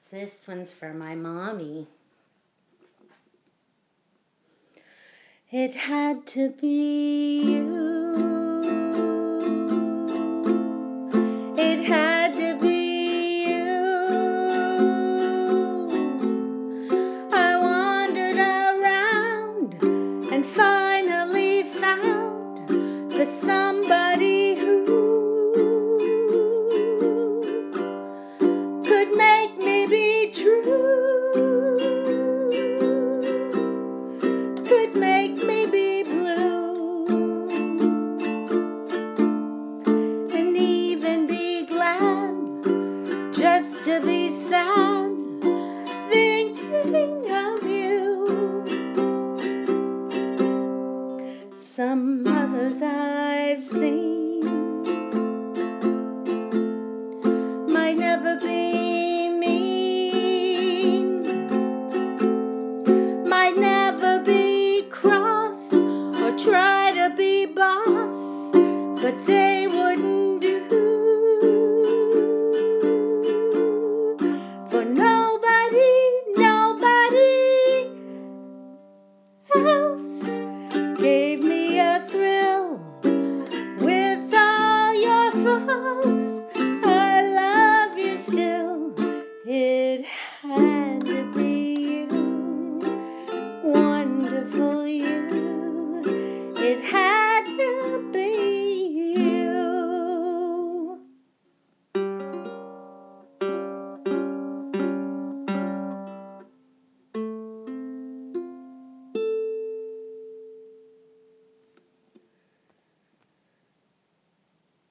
This one's for my mommy. It had to be you. It had to be you. I wandered around and finally found the somebody who could make me be true, could make me be blue, and even be glad just to be sad, thinking of you. Some others I've seen might never be mean, might never be cross or try to be boss, but they